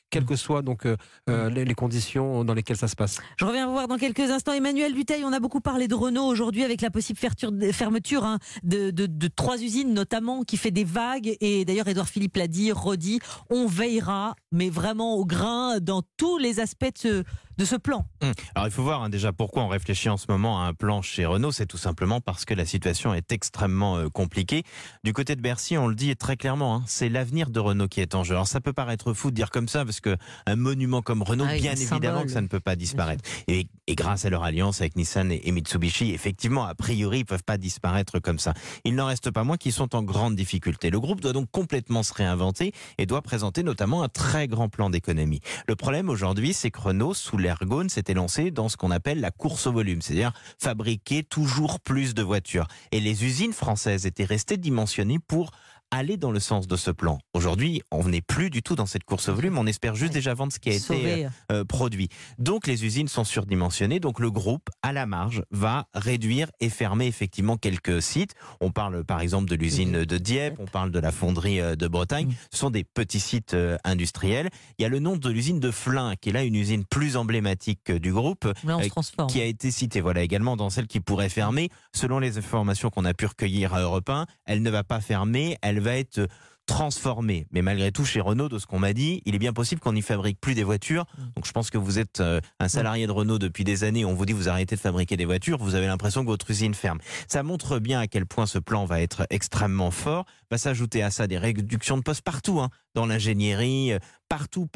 quelles que soient donc les conditions dans lesquelles ça se passe. Je reviens vous voir dans quelques instants. Emmanuel Dutheil, on a beaucoup parlé de Renault aujourd'hui avec la possible fermeture de 3 usines notamment qui fait des vagues. Et d'ailleurs, Édouard Philippe l'a dit, redit, on veillera, mais vraiment au grain dans tous les aspects de ce plan. Alors il faut voir déjà pourquoi on réfléchit en ce moment à un plan chez Renault. C'est tout simplement parce que la situation est extrêmement compliquée. Du côté de Bercy, on le dit très clairement, c'est l'avenir de Renault qui est en jeu. Alors ça peut paraître fou de dire comme ça parce que un monument comme Renault, bien évidemment que ça ne peut pas disparaître. Et grâce à leur alliance avec Nissan et Mitsubishi, effectivement, a priori, ils ne peuvent pas disparaître comme ça. Il n'en reste pas moins qu'ils sont en grande difficulté. Le groupe doit donc complètement se réinventer et doit présenter notamment un très grand plan d'économie. Le problème aujourd'hui, c'est que Renault, sous l'Ergone, s'était lancé dans ce qu'on appelle la course au volume, c'est-à-dire fabriquer toujours plus de voitures. Et les usines françaises étaient restées dimensionnées pour aller dans le sens de ce plan. Aujourd'hui, on n'est plus du tout dans cette course au volume, on espère juste déjà vendre ce qui a été produit. Donc les usines sont surdimensionnées, donc le groupe, à la marge, va réduire et fermer effectivement quelques sites. On parle par exemple de l'usine de Dieppe, on parle de la fonderie de Bretagne, ce sont des petits sites industriels. Il y a le nom de l'usine de Flins, qui est là une usine plus emblématique du groupe, qui a été citée également dans celle qui pourrait fermer. Selon les informations qu'on a pu recueillir à Europe 1, elle ne va pas fermer, elle va être transformée. Mais malgré tout, chez Renault, de ce qu'on m'a dit, il est bien possible qu'on n'y fabrique plus des voitures. Donc je pense que vous êtes un salarié de Renault depuis des années, on vous dit vous arrêtez de fabriquer des voitures, vous avez l'impression que votre usine ferme. Ça montre bien à quel point ce plan va être extrêmement fort. Va s'ajouter à ça des réductions de postes partout, dans l'ingénierie, partout.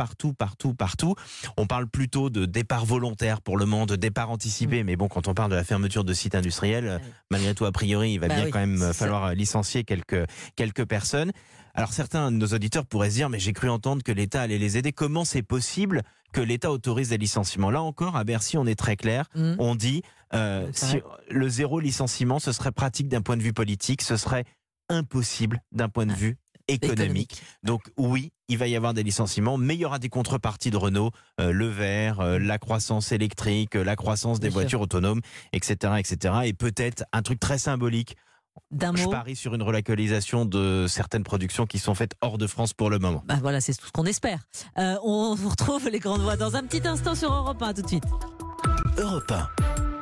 On parle plutôt de départ volontaire pour le moment, de départ anticipé. Mais bon, quand on parle de la fermeture de sites industriels, malgré tout, a priori, il va quand même falloir licencier quelques personnes. Alors certains de nos auditeurs pourraient se dire, mais j'ai cru entendre que l'État allait les aider. Comment c'est possible que l'État autorise des licenciements? Là encore, à Bercy, on est très clair. On dit, si le zéro licenciement, ce serait pratique d'un point de vue politique, ce serait impossible d'un point de vue économique. Donc oui, il va y avoir des licenciements, mais il y aura des contreparties de Renault, le vert, la croissance électrique, la croissance des voitures autonomes, etc., etc. Et peut-être un truc très symbolique. Je parie sur une relocalisation de certaines productions qui sont faites hors de France pour le moment. Voilà, c'est tout ce qu'on espère. On vous retrouve les grandes voix dans un petit instant sur Europe 1, tout de suite. Europe 1.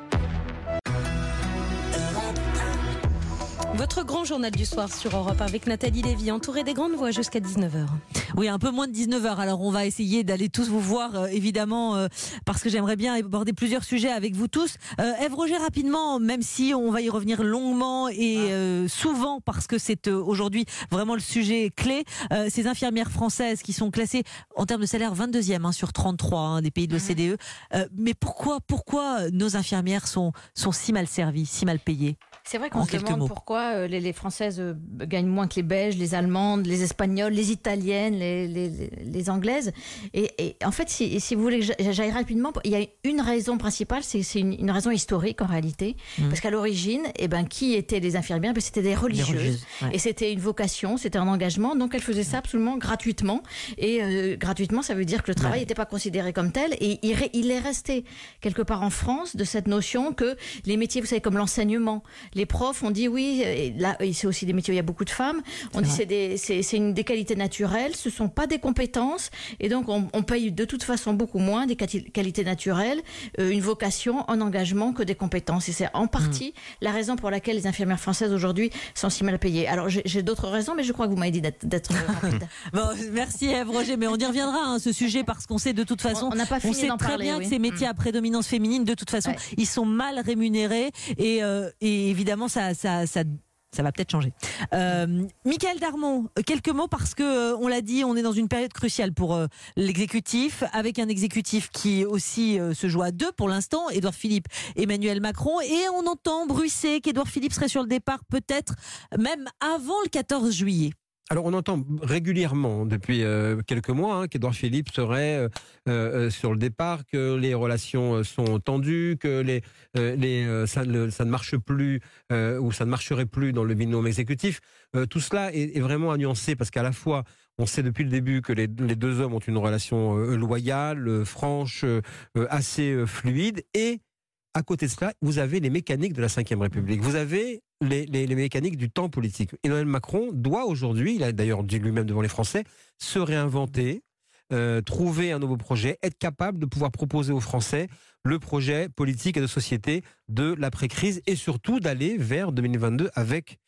Votre grand journal du soir sur Europe avec Nathalie Lévy, entourée des grandes voix jusqu'à 19h. Oui, un peu moins de 19h. Alors on va essayer d'aller tous vous voir, évidemment, parce que j'aimerais bien aborder plusieurs sujets avec vous tous. Ève Roger, rapidement, même si on va y revenir longuement et souvent, parce que c'est aujourd'hui vraiment le sujet clé, ces infirmières françaises qui sont classées en termes de salaire 22e sur 33 des pays de l'OCDE. Mais pourquoi nos infirmières sont si mal servies, si mal payées? C'est vrai qu'on se demande pourquoi les Françaises gagnent moins que les Belges, les Allemandes, les Espagnoles, les Italiennes, les Anglaises. Et en fait, si vous voulez que j'aille rapidement, il y a une raison principale, c'est une raison historique en réalité. Parce qu'à l'origine, qui étaient les infirmières? C'était des religieuses. Et c'était une vocation, c'était un engagement. Donc elles faisaient ça absolument gratuitement. Et gratuitement, ça veut dire que le travail n'était pas considéré comme tel. Et il est resté quelque part en France de cette notion que les métiers, vous savez, comme l'enseignement, les profs, on dit oui, et là c'est aussi des métiers où il y a beaucoup de femmes, on dit c'est des qualités naturelles, ce ne sont pas des compétences, et donc on paye de toute façon beaucoup moins des qualités naturelles, une vocation, un engagement que des compétences. Et c'est en partie la raison pour laquelle les infirmières françaises aujourd'hui sont si mal payées. Alors j'ai d'autres raisons, mais je crois que vous m'avez dit d'être rapide. Bon, merci Ève Roger, mais on y reviendra ce sujet, parce qu'on sait de toute façon, on sait très bien que ces métiers à prédominance féminine, de toute façon, ils sont mal rémunérés, et évidemment ça va peut-être changer. Michaël Darmon, quelques mots, parce que on l'a dit, on est dans une période cruciale pour l'exécutif, avec un exécutif qui aussi se joue à deux pour l'instant, Édouard Philippe, Emmanuel Macron, et on entend bruisser qu'Édouard Philippe serait sur le départ peut-être même avant le 14 juillet. Alors on entend régulièrement depuis quelques mois qu'Édouard Philippe serait sur le départ, que les relations sont tendues, que ça ne marche plus ou ça ne marcherait plus dans le binôme exécutif. Tout cela est vraiment à nuancer, parce qu'à la fois on sait depuis le début que les deux hommes ont une relation loyale, franche, assez fluide, et à côté de cela, vous avez les mécaniques de la Ve République. Vous avez les mécaniques du temps politique. Emmanuel Macron doit aujourd'hui, il a d'ailleurs dit lui-même devant les Français, se réinventer, trouver un nouveau projet, être capable de pouvoir proposer aux Français le projet politique et de société de l'après-crise et surtout d'aller vers 2022 avec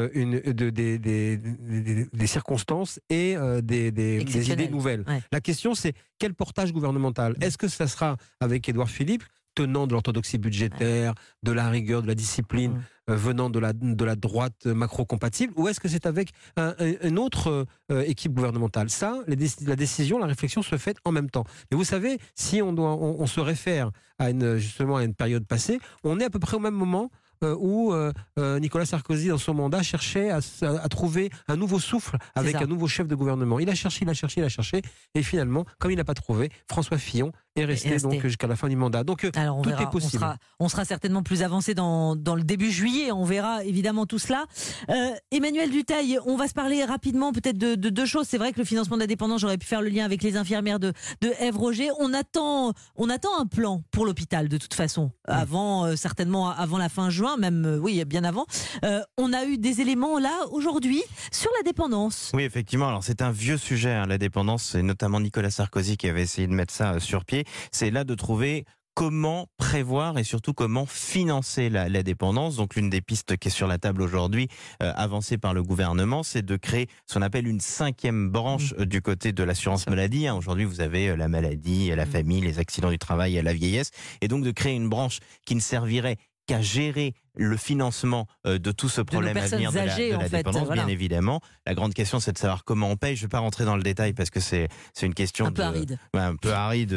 des circonstances et des idées nouvelles. Ouais. La question, c'est quel portage gouvernemental ? Est-ce que ça sera avec Édouard Philippe, tenant de l'orthodoxie budgétaire, de la rigueur, de la discipline, venant de la droite macro-compatible, ou est-ce que c'est avec une autre équipe gouvernementale ? Ça, la décision, la réflexion se fait en même temps. Mais vous savez, si on se réfère justement à une période passée, on est à peu près au même moment où Nicolas Sarkozy, dans son mandat, cherchait à trouver un nouveau souffle avec un nouveau chef de gouvernement. Il a cherché, et finalement, comme il n'a pas trouvé, François Fillon est resté donc jusqu'à la fin du mandat. Donc alors, tout est possible. On sera certainement plus avancé dans le début juillet, on verra évidemment tout cela. Emmanuel Dutheil, on va se parler rapidement peut-être de deux choses. C'est vrai que le financement de la dépendance, j'aurais pu faire le lien avec les infirmières de Ève Roger. On attend un plan pour l'hôpital de toute façon, certainement avant la fin juin, même bien avant. On a eu des éléments là aujourd'hui sur la dépendance. Oui, effectivement. Alors c'est un vieux sujet, la dépendance. C'est notamment Nicolas Sarkozy qui avait essayé de mettre ça sur pied. C'est là de trouver comment prévoir et surtout comment financer la dépendance. Donc l'une des pistes qui est sur la table aujourd'hui, avancée par le gouvernement, c'est de créer ce qu'on appelle une 5e branche du côté de l'assurance maladie. Aujourd'hui, vous avez la maladie, la famille, les accidents du travail, la vieillesse. Et donc de créer une branche qui ne servirait qu'à gérer le financement de tout ce problème à venir de la dépendance, bien évidemment. La grande question, c'est de savoir comment on paye. Je ne vais pas rentrer dans le détail parce que c'est une question un peu aride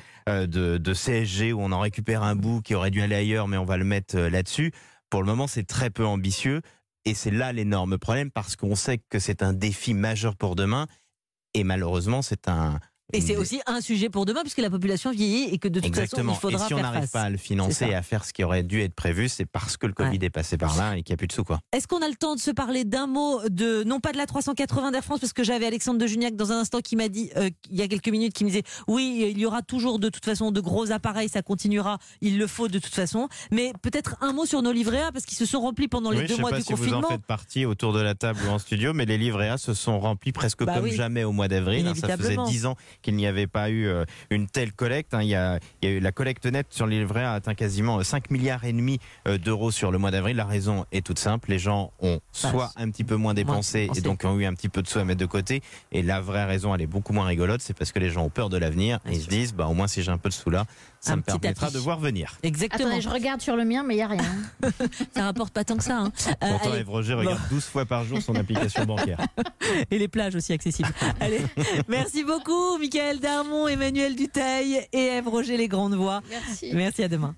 de CSG où on en récupère un bout qui aurait dû aller ailleurs, mais on va le mettre là-dessus. Pour le moment, c'est très peu ambitieux et c'est là l'énorme problème parce qu'on sait que c'est un défi majeur pour demain et malheureusement, c'est aussi un sujet pour demain, puisque la population vieillit et que de toute façon, il faudra faire face. Et si on n'arrive pas à le financer et à faire ce qui aurait dû être prévu, c'est parce que le Covid est passé par là et qu'il n'y a plus de sous, quoi. Est-ce qu'on a le temps de se parler d'un mot non pas de la 380 d'Air France, parce que j'avais Alexandre de Juniac dans un instant qui m'a dit, il y a quelques minutes, qui me disait, oui, il y aura toujours de toute façon de gros appareils, ça continuera, il le faut de toute façon. Mais peut-être un mot sur nos livrets A, parce qu'ils se sont remplis pendant les 2 mois du confinement. Je ne sais pas si vous en faites partie autour de la table ou en studio, mais les livrets A se sont remplis presque comme jamais au mois d'avril. Ça faisait 10 ans qu'il n'y avait pas eu une telle collecte. Il y a eu la collecte nette sur les livrets a atteint quasiment 5,5 milliards d'euros sur le mois d'avril. La raison est toute simple. Les gens ont soit un petit peu moins dépensé et donc ont eu un petit peu de sous à mettre de côté. Et la vraie raison, elle est beaucoup moins rigolote, c'est parce que les gens ont peur de l'avenir et ils se disent, au moins si j'ai un peu de sous là, ça me permettra de voir venir. Exactement. Attendez, je regarde sur le mien, mais il n'y a rien. Ça rapporte pas tant que ça. Pourtant, Ève Roger regarde 12 fois par jour son application bancaire. Et les plages aussi accessibles. Allez, merci beaucoup, Michael Darmon, Emmanuel Dutheil et Ève Roger, les grandes voix. Merci, à demain.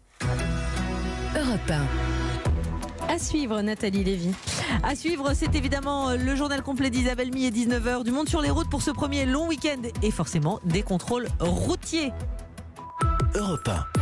Europe 1. À suivre, Nathalie Lévy. À suivre, c'est évidemment le journal complet d'Isabelle Mi et 19h du Monde sur les routes pour ce premier long week-end et forcément des contrôles routiers. Europe 1.